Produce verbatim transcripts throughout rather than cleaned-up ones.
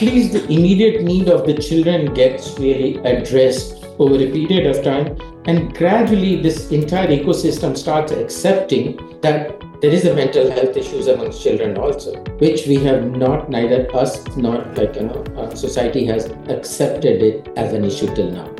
at least the immediate need of the children gets really addressed over a period of time. And gradually, this entire ecosystem starts accepting that there is a mental health issues amongst children also, which we have not, neither us nor like, you know, uh, society has accepted it as an issue till now.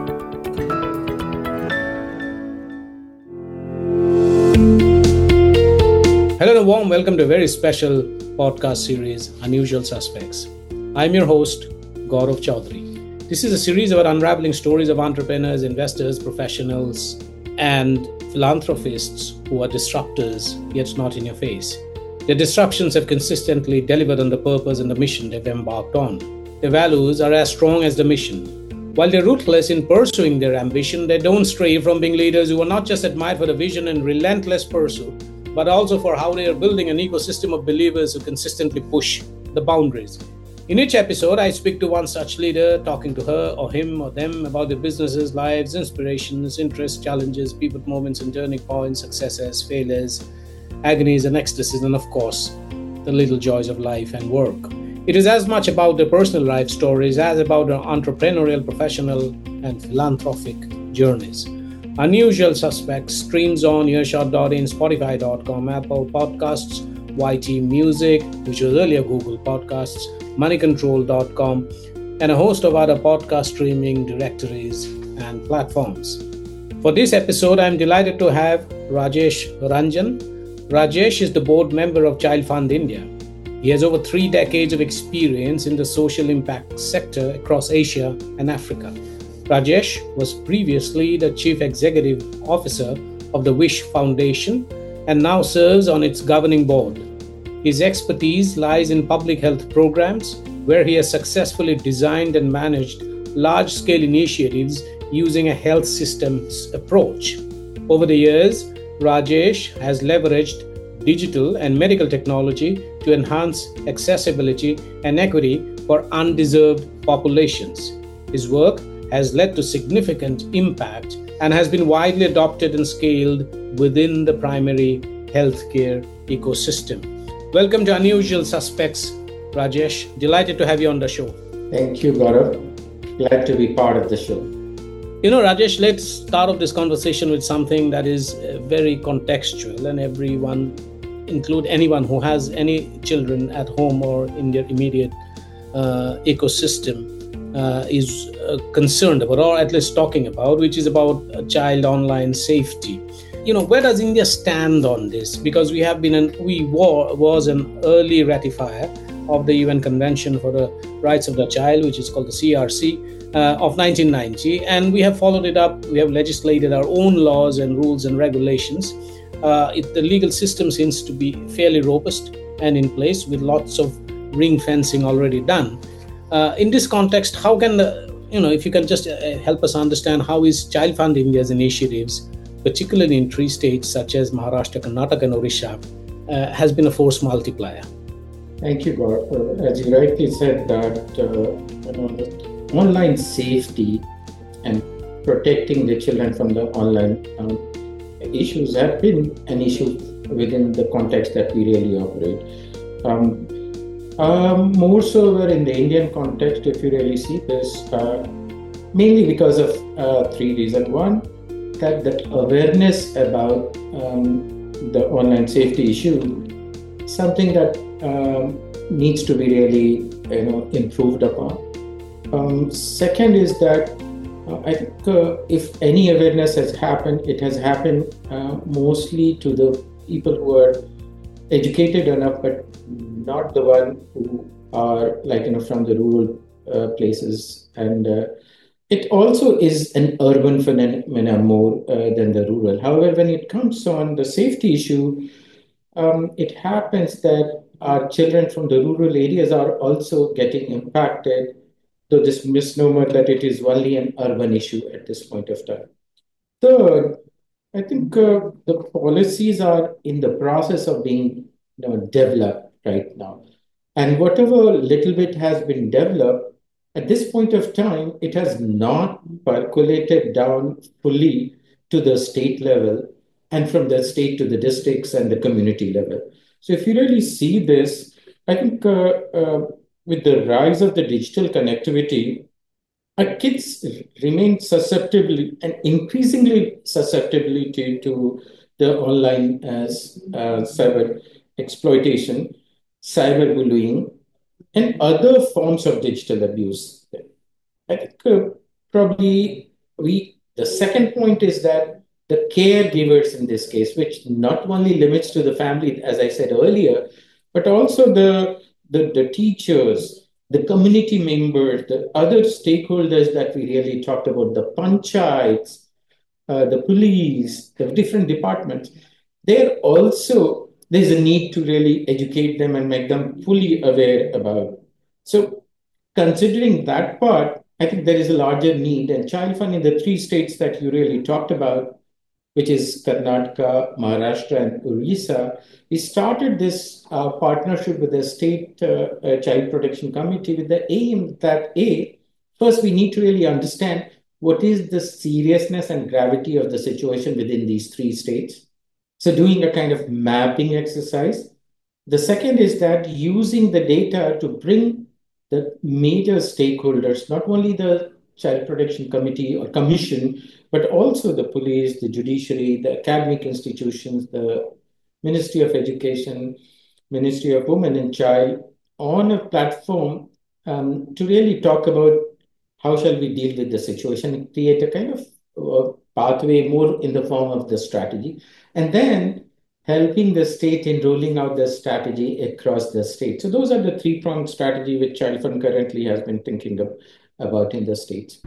Hello and a warm welcome to a very special podcast series, Unusual Suspects. I'm your host, Gaurav Chaudhary. This is a series about unraveling stories of entrepreneurs, investors, professionals, and philanthropists who are disruptors, yet not in your face. Their disruptions have consistently delivered on the purpose and the mission they've embarked on. Their values are as strong as the mission. While they're ruthless in pursuing their ambition, they don't stray from being leaders who are not just admired for the vision and relentless pursuit, but also for how they are building an ecosystem of believers who consistently push the boundaries. In each episode, I speak to one such leader, talking to her or him or them about their businesses, lives, inspirations, interests, challenges, pivot moments and turning points, successes, failures, agonies and ecstasies, and of course, the little joys of life and work. It is as much about their personal life stories as about their entrepreneurial, professional, and philanthropic journeys. Unusual Suspects streams on earshot dot in, spotify dot com, Apple Podcasts, Y T Music, which was earlier Google Podcasts, money control dot com, and a host of other podcast streaming directories and platforms. For this episode, I'm delighted to have Rajesh Ranjan. Rajesh is the board member of Child Fund India. He has over three decades of experience in the social impact sector across Asia and Africa. Rajesh was previously the Chief Executive Officer of the Wish Foundation and now serves on its governing board. His expertise lies in public health programs, where he has successfully designed and managed large-scale initiatives using a health systems approach. Over the years, Rajesh has leveraged digital and medical technology to enhance accessibility and equity for undeserved populations. His work has led to significant impact and has been widely adopted and scaled within the primary healthcare ecosystem. Welcome to Unusual Suspects, Rajesh. Delighted to have you on the show. Thank you, Gaurav. Glad to be part of the show. You know, Rajesh, let's start off this conversation with something that is very contextual, and everyone, include anyone who has any children at home or in their immediate uh, ecosystem, Uh, is uh, concerned about, or at least talking about, which is about uh, child online safety. You know, where does India stand on this? Because we have been, an, we war, was an early ratifier of the U N Convention for the Rights of the Child, which is called the C R C, uh, of nineteen ninety. And we have followed it up. We have legislated our own laws and rules and regulations. Uh, it, the legal system seems to be fairly robust and in place, with lots of ring fencing already done. Uh, in this context, how can the, you know, if you can just uh, help us understand how is Child Fund India's initiatives, particularly in three states such as Maharashtra, Karnataka, and Odisha, uh, has been a force multiplier? Thank you, Gaurav. Uh, as you rightly said, that uh, you know, the online safety and protecting the children from the online um, issues have been an issue within the context that we really operate. Um, Um, more so in the Indian context, if you really see this, uh, mainly because of uh, three reasons. One, that that awareness about um, the online safety issue is something that um, needs to be really, you know, improved upon. Um, second is that uh, I think uh, if any awareness has happened, it has happened uh, mostly to the people who are educated enough, but not the one who are like, you know, from the rural uh, places. And uh, it also is an urban phenomenon more uh, than the rural. However, when it comes on the safety issue, um, it happens that our children from the rural areas are also getting impacted, though this misnomer that it is only an urban issue at this point of time. Third, I think uh, the policies are in the process of being, you know, developed right now. And whatever little bit has been developed, at this point of time, it has not percolated down fully to the state level and from the state to the districts and the community level. So if you really see this, I think uh, uh, with the rise of the digital connectivity, our kids remain susceptible and increasingly susceptible to, to the online uh, uh, cyber exploitation, cyberbullying, and other forms of digital abuse. I think uh, probably we the second point is that the caregivers in this case, which not only limits to the family, as I said earlier, but also the the, the teachers, the community members, the other stakeholders that we really talked about, the panchayats, uh, the police, the different departments, they're also there's a need to really educate them and make them fully aware about. So considering that part, I think there is a larger need. And child fund in the three states that you really talked about, which is Karnataka, Maharashtra, and Orissa, we started this uh, partnership with the state uh, uh, child protection committee with the aim that a first we need to really understand what is the seriousness and gravity of the situation within these three states. So doing a kind of mapping exercise. The second is that using the data to bring the major stakeholders, not only the Child Protection Committee or Commission, but also the police, the judiciary, the academic institutions, the Ministry of Education, Ministry of Women and Child, on a platform um, to really talk about how shall we deal with the situation and create a kind of uh, pathway more in the form of the strategy. And then helping the state in rolling out the strategy across the state. So those are the three-pronged strategy which Child Fund currently has been thinking of, about in the states.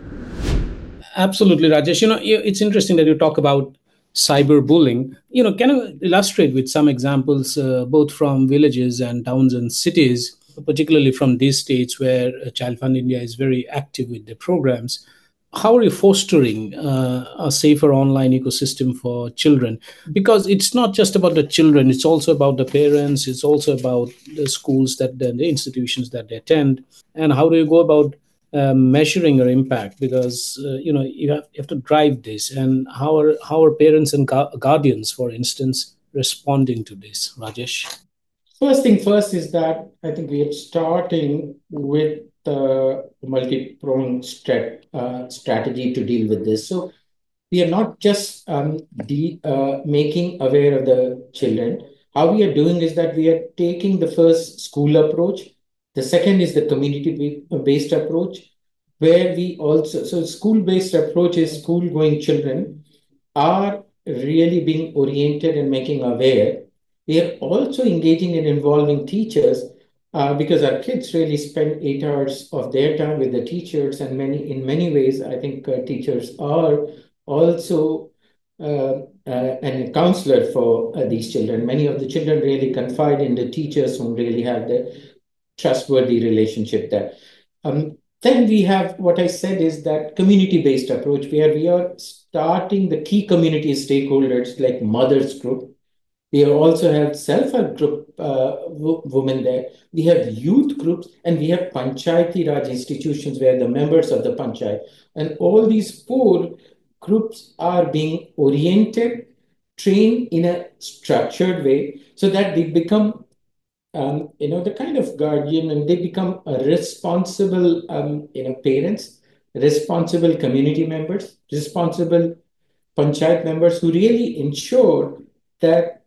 Absolutely, Rajesh. You know, it's interesting that you talk about cyberbullying. You know, can you illustrate with some examples, uh, both from villages and towns and cities, particularly from these states where uh, Child Fund India is very active with the programs? How are you fostering uh, a safer online ecosystem for children? Because it's not just about the children; it's also about the parents. It's also about the schools that the, the institutions that they attend. And how do you go about uh, measuring your impact? Because uh, you know you have, you have to drive this. And how are how are parents and gu- guardians, for instance, responding to this, Rajesh? First thing first is that I think we are starting with the multi-pronged strat, uh, strategy to deal with this. So we are not just um, de- uh, making aware of the children. How we are doing is that we are taking the first school approach. The second is the community-based approach, where we also, so school-based approach is school-going children are really being oriented and making aware. We are also engaging and involving teachers uh, because our kids really spend eight hours of their time with the teachers, and many in many ways, I think uh, teachers are also uh, uh, and a counselor for uh, these children. Many of the children really confide in the teachers who really have the trustworthy relationship there. Um, then we have what I said is that community-based approach where we are starting the key community stakeholders like mothers group. We also have self-help group uh, w- women there. We have youth groups and we have panchayati raj institutions where the members of the panchayat and all these four groups are being oriented, trained in a structured way so that they become um, you know, the kind of guardian and they become a responsible, um, you know, parents, responsible community members, responsible panchayat members who really ensure that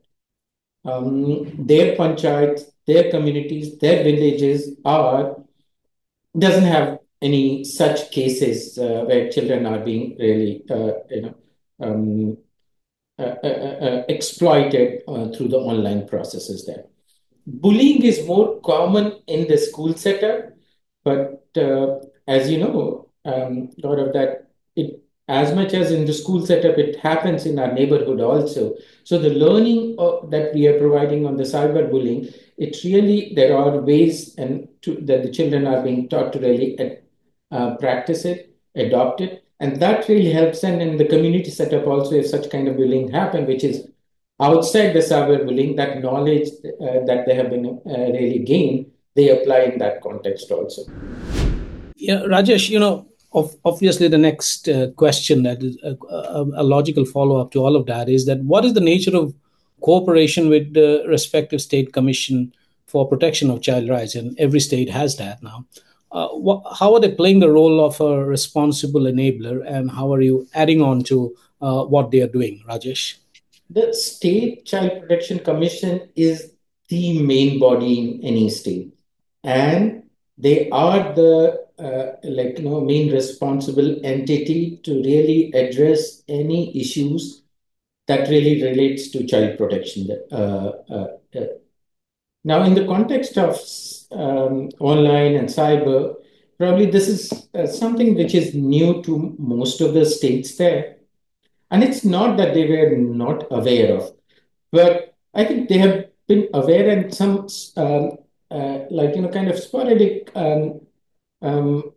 um, their panchayats, their communities, their villages are doesn't have any such cases uh, where children are being really, uh, you know, um, uh, uh, uh, uh, exploited uh, through the online processes there. Bullying is more common in the school setup, but uh, as you know, um, lot of that it as much as in the school setup, it happens in our neighborhood also. So the learning of, that we are providing on the cyberbullying, it's really there are ways and to, that the children are being taught to really uh, practice it, adopt it, and that really helps. And in the community setup also, if such kind of bullying happen, which is outside the cyberbullying, that knowledge uh, that they have been uh, really gained, they apply in that context also. Yeah, Rajesh, you know, of, obviously the next uh, question that is a, a, a logical follow up to all of that is that what is the nature of cooperation with the respective state commission for protection of child rights, and every state has that now. Uh, wha- how are they playing the role of a responsible enabler, and how are you adding on to uh, what they are doing, Rajesh? The State Child Protection Commission is the main body in any state, and they are the uh, like you know main responsible entity to really address any issues that really relates to child protection. Uh, uh, uh, Now, in the context of um, online and cyber, probably this is uh, something which is new to most of the states there. And it's not that they were not aware of, but I think they have been aware and some, um, uh, like, you know, kind of sporadic um, um,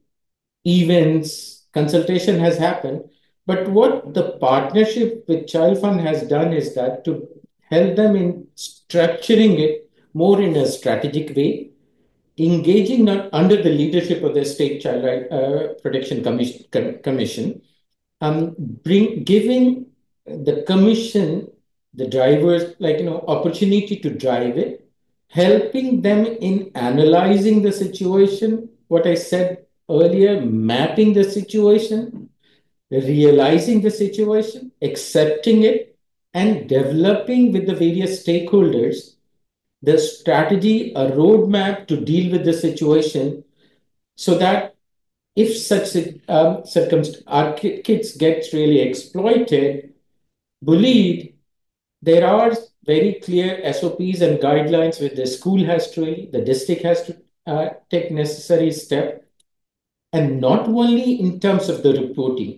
events, consultation has happened. But what the partnership with Child Fund has done is that to help them in structuring it more in a strategic way, engaging not under the leadership of the State Child Right uh, Protection Commission, Com- Commission um, bring giving the commission the drivers like you know opportunity to drive it, helping them in analyzing the situation. What I said earlier, mapping the situation, realizing the situation, accepting it, and developing with the various stakeholders the strategy, a roadmap to deal with the situation so that if such um, circumst- our ki- kids get really exploited, bullied, there are very clear S O Ps and guidelines which the school has to really, the district has to uh, take necessary step, and not only in terms of the reporting.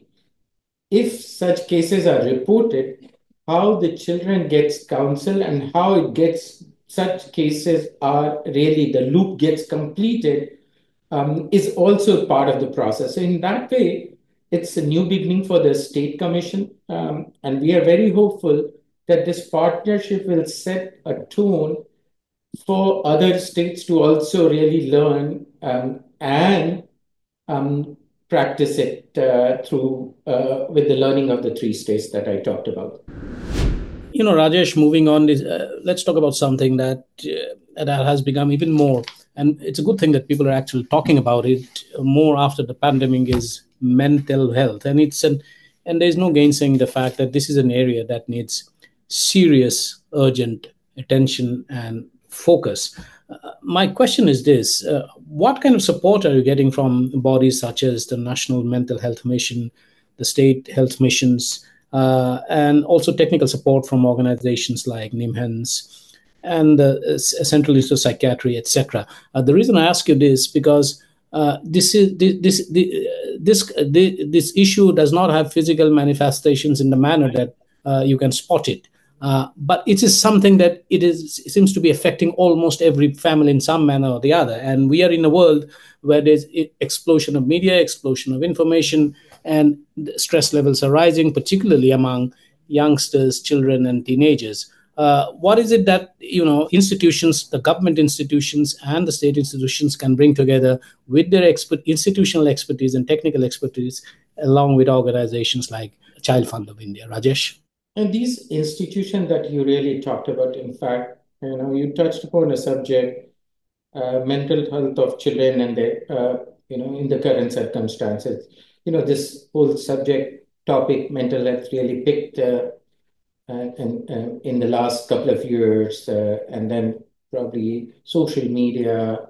If such cases are reported, how the children gets counsel and how it gets such cases are really the loop gets completed um, is also part of the process. So in that way, it's a new beginning for the State Commission, um, and we are very hopeful that this partnership will set a tone for other states to also really learn um, and um, practice it uh, through uh, with the learning of the three states that I talked about. You know, Rajesh, moving on, is, uh, let's talk about something that uh, that has become even more, and it's a good thing that people are actually talking about it more after the pandemic. Is mental health, and it's an and there's no gainsaying the fact that this is an area that needs serious, urgent attention and focus. Uh, my question is this: uh, what kind of support are you getting from bodies such as the National Mental Health Mission, the state health missions, uh, and also technical support from organizations like NIMHANS and the uh, Central Institute of Psychiatry, et cetera. Uh, the reason I ask you this because uh, this is this this this, this this issue does not have physical manifestations in the manner that uh, you can spot it. Uh, but it is something that it is it seems to be affecting almost every family in some manner or the other. And we are in a world where there's explosion of media, explosion of information, and stress levels are rising, particularly among youngsters, children, and teenagers. Uh, what is it that you know institutions, the government institutions and the state institutions, can bring together with their expert, institutional expertise and technical expertise, along with organizations like Child Fund of India? Rajesh. And these institutions that you really talked about, in fact, you know, you touched upon a subject, uh, mental health of children and their, uh, you know, in the current circumstances. You know, this whole subject topic, mental health, really picked uh, uh, and, uh, in the last couple of years, uh, and then probably social media,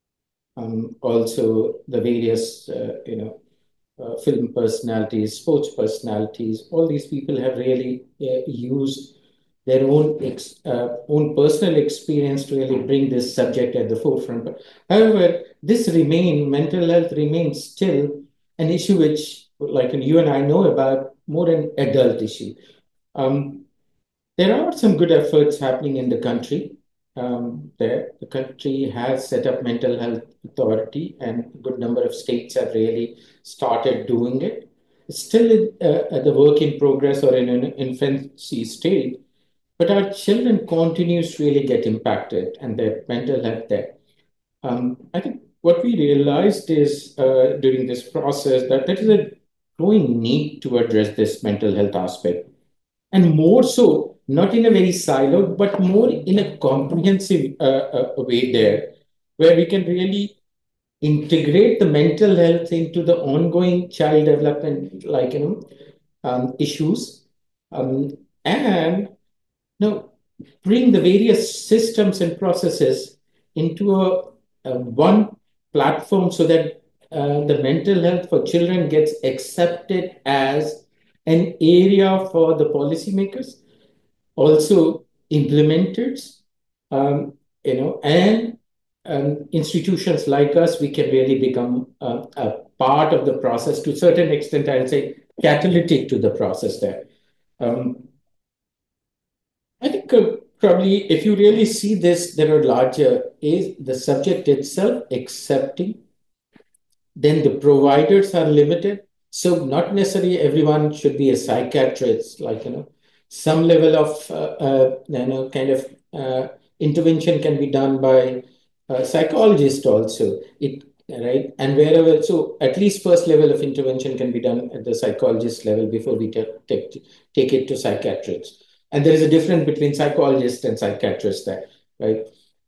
um, also the various, uh, you know, uh, film personalities, sports personalities, all these people have really uh, used their own ex, uh, own personal experience to really bring this subject at the forefront. However, this remain mental health remains still an issue which, like you and I know about, more an adult issue. Um, there are some good efforts happening in the country. Um, there, the country has set up mental health authority, and a good number of states have really started doing it. It's still uh, at the work in progress or in an infancy state, but our children continues to really get impacted and their mental health there. Um, I think what we realized is uh, during this process that there is a growing need to address this mental health aspect. and more so, not in a very siloed, but more in a comprehensive uh, uh, way there, where we can really integrate the mental health into the ongoing child development, like, you know, um, issues, um, and you know, bring the various systems and processes into a, a one platform so that uh, the mental health for children gets accepted as an area for the policymakers, also implementers, um, you know, and um, institutions like us, we can really become uh, a part of the process to a certain extent, I'll say catalytic to the process there. Um, I think uh, probably if you really see this, there are larger, is the subject itself accepting, then the providers are limited. So not necessarily everyone should be a psychiatrist, like, you know, some level of, uh, uh, you know, kind of uh, intervention can be done by a psychologist also. It, right? And wherever, so at least first level of intervention can be done at the psychologist level before we ta- take, take it to psychiatrists. And there is a difference between psychologist and psychiatrist there, right?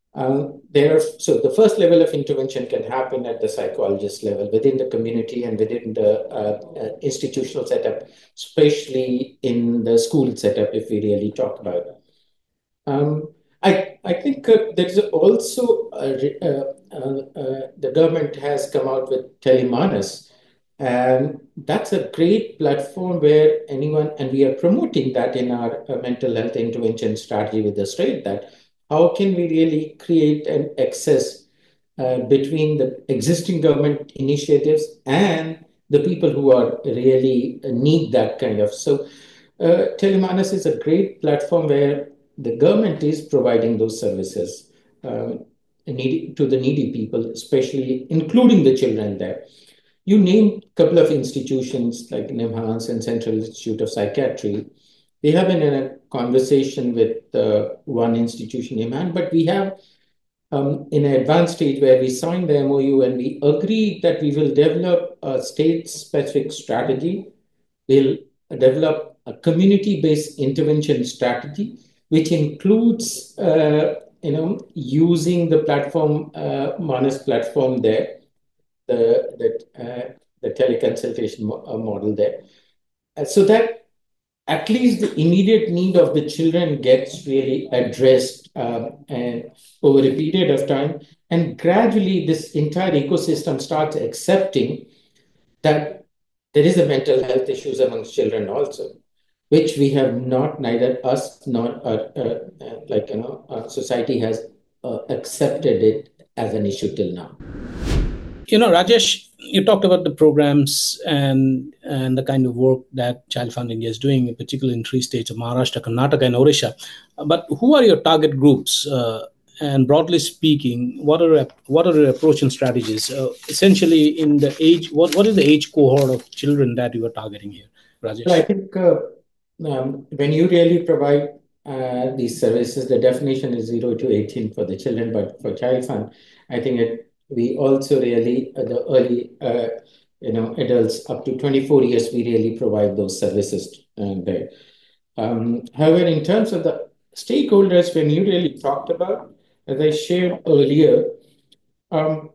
Um, there are, so the first level of intervention can happen at the psychologist level within the community and within the uh, uh, institutional setup, especially in the school setup, if we really talk about it. Um, I, I think uh, there is also a, re- uh, uh, uh, the government has come out with Telemanas, and that's a great platform where anyone, and we are promoting that in our uh, mental health intervention strategy with the state, that how can we really create an access uh, between the existing government initiatives and the people who are really uh, need that kind of. So, uh, Telemanas is a great platform where the government is providing those services um, needy, to the needy people, especially including the children there. You named a couple of institutions like NIMHANS and Central Institute of Psychiatry. They have been in a conversation with uh, one institution, NIMHAN, but we have um, in an advanced stage where we signed the M O U and we agreed that we will develop a state-specific strategy. We'll develop a community-based intervention strategy, which includes, uh, you know, using the platform, uh, Manas platform there, the the, uh, the teleconsultation mo- uh, model there, Uh, so that at least the immediate need of the children gets really addressed um, and over a period of time, and gradually this entire ecosystem starts accepting that there is a mental health issues amongst children also, which we have not, neither us nor uh, uh, uh, like, you know, uh, society has uh, accepted it as an issue till now. You know, Rajesh, you talked about the programs and and the kind of work that Child Fund India is doing, particularly in three states of Maharashtra, Karnataka, and Odisha. But who are your target groups? Uh, and broadly speaking, what are what are your approach and strategies? Uh, essentially, in the age, what what is the age cohort of children that you are targeting here, So I Rajesh? think uh, um, when you really provide uh, these services, the definition is zero to eighteen for the children, but for Child Fund, I think it, we also really, uh, the early, uh, you know, adults up to twenty-four years, we really provide those services uh, there. Um, however, in terms of the stakeholders, when you really talked about, as I shared earlier, um,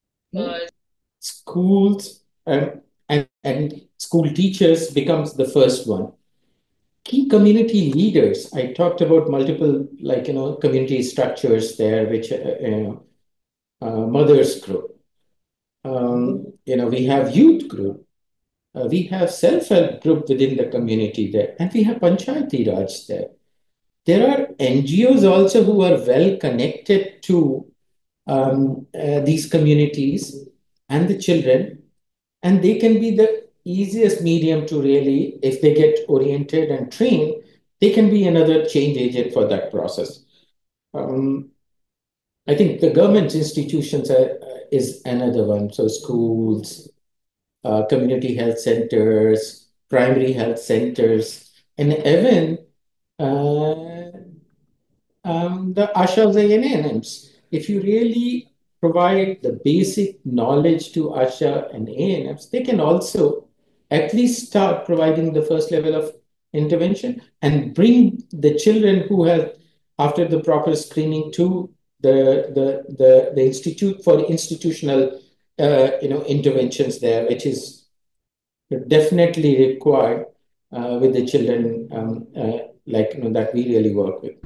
schools um, and, and school teachers becomes the first one. Key community leaders, I talked about multiple, like, you know, community structures there, which, uh, you know, uh, mothers group. Um, you know, we have youth group. Uh, we have self-help group within the community there. And we have Panchayati Raj there. There are N G Os also who are well connected to um, uh, these communities and the children, and they can be the easiest medium to really, if they get oriented and trained, they can be another change agent for that process. Um, I think the government institutions are, uh, is another one. So schools, uh, community health centers, primary health centers, and even uh, um, the Ashas and A N Ms. If you really provide the basic knowledge to Asha and A N Ms, they can also at least start providing the first level of intervention and bring the children who have, after the proper screening, to the the the, the institute for institutional uh, you know interventions there, which is definitely required uh, with the children um, uh, like you know that we really work with.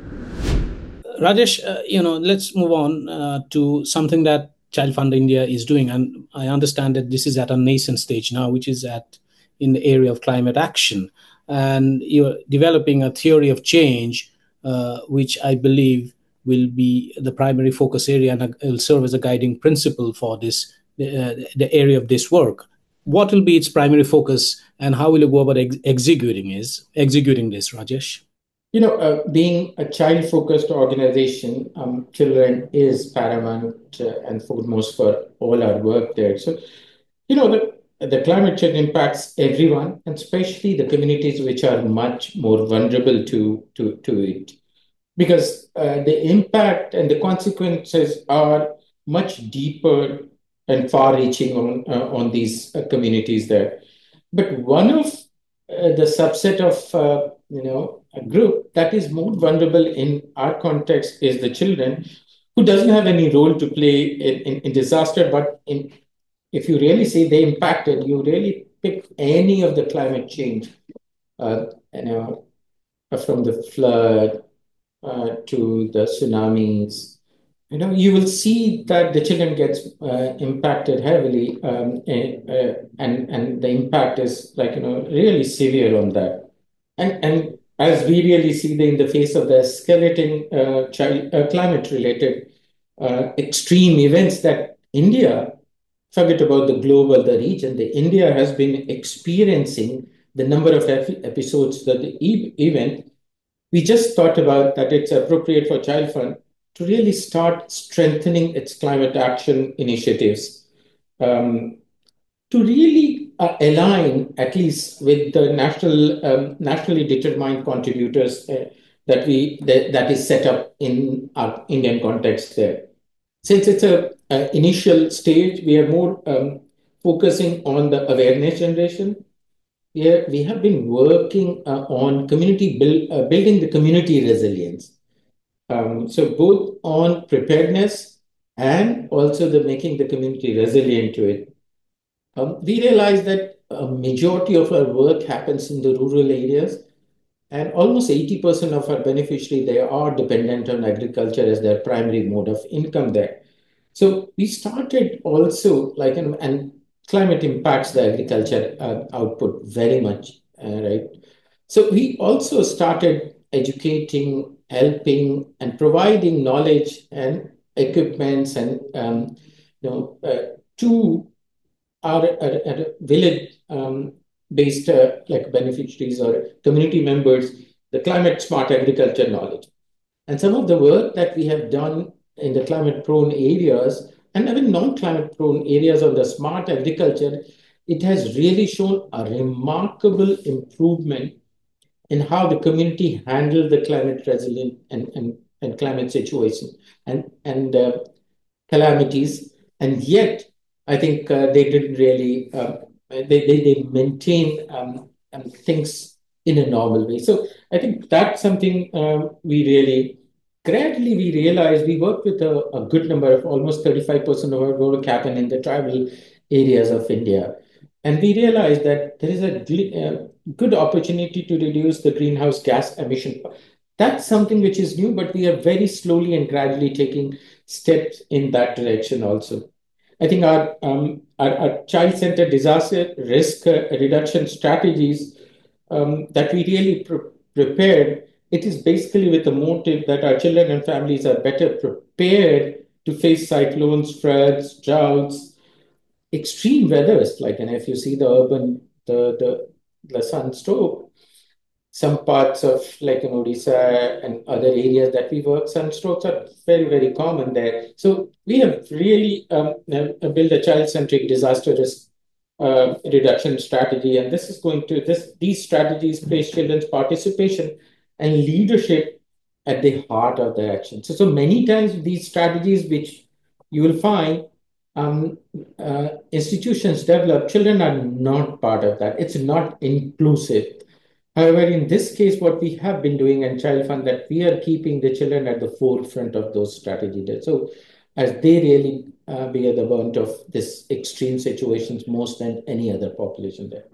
Rajesh, uh, you know, let's move on uh, to something that Child Fund India is doing, and I understand that this is at a nascent stage now, which is at in the area of climate action, and you're developing a theory of change, uh, which I believe will be the primary focus area and will serve as a guiding principle for this uh, the area of this work. What will be its primary focus, and how will you go about ex- executing is executing this, Rajesh? You know, uh, being a child-focused organization, um, children is paramount uh, and foremost for all our work there. So, you know, the, the climate change impacts everyone, and especially the communities which are much more vulnerable to, to, to it. Because uh, the impact and the consequences are much deeper and far-reaching on, uh, on these uh, communities there. But one of uh, the subset of uh, you know a group that is more vulnerable in our context is the children who doesn't have any role to play in, in, in disaster. But in if you really say they impacted, you really pick any of the climate change, uh, you know, from the flood uh, to the tsunamis, you know, you will see that the children gets uh, impacted heavily, um, and, uh, and and the impact is like you know really severe on that. And and as we really see the, in the face of the skeleton uh, child uh, climate related uh, extreme events that India, forget about the global, the region, the India has been experiencing the number of ep- episodes that the e- event we just thought about that it's appropriate for Child Fund to really start strengthening its climate action initiatives, um, to really uh, align at least with the national um, nationally determined contributors uh, that we that, that is set up in our Indian context there. Since it's a, a initial stage, we are more um, focusing on the awareness generation. We, we have been working uh, on community build, uh, building the community resilience. Um, so both on preparedness and also the making the community resilient to it. Um, we realize that a majority of our work happens in the rural areas, and almost eighty percent of our beneficiaries, they are dependent on agriculture as their primary mode of income there. So we started also like, and, and climate impacts the agriculture uh, output very much, uh, right? So we also started educating, helping, and providing knowledge and equipments and um, you know uh, to our, our, our village um, based uh, like beneficiaries or community members the climate smart agriculture knowledge. And some of the work that we have done in the climate prone areas and even non climate prone areas of the smart agriculture, it has really shown a remarkable improvement in how the community handled the climate resilient and, and, and climate situation and, and uh, calamities. And yet, I think uh, they didn't really, um, they, they, they maintain um, um, things in a normal way. So I think that's something um, we really, gradually we realized we worked with a, a good number of almost thirty-five percent of our work happen in the tribal areas of India. And we realized that there is a gl- uh, good opportunity to reduce the greenhouse gas emission. That's something which is new, but we are very slowly and gradually taking steps in that direction also. I think our, um, our, our child-centered disaster risk uh, reduction strategies um, that we really pre- prepared, it is basically with the motive that our children and families are better prepared to face cyclones, floods, droughts, extreme weathers. Like, and if you see the urban, the the, the sunstroke, some parts of like in Odisha and other areas that we work, sunstrokes are very, very common there. So we have really um, uh, built a child-centric disaster risk uh, reduction strategy, and this is going to this these strategies place children's participation and leadership at the heart of the action. So, so many times these strategies, which you will find um, uh, institutions develop, children are not part of that. It's not inclusive. However, in this case, what we have been doing and Child Fund, that we are keeping the children at the forefront of those strategies. So as they really uh, bear the brunt of this extreme situations most than any other population there.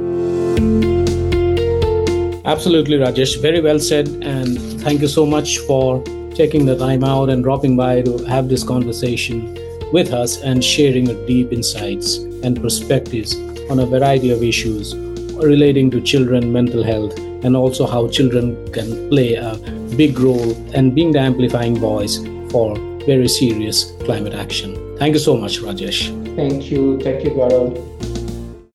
Absolutely, Rajesh. Very well said. And thank you so much for taking the time out and dropping by to have this conversation with us and sharing your deep insights and perspectives on a variety of issues relating to children mental health, and also how children can play a big role in being the amplifying voice for very serious climate action. Thank you so much, Rajesh. Thank you. Thank you, Gaurav.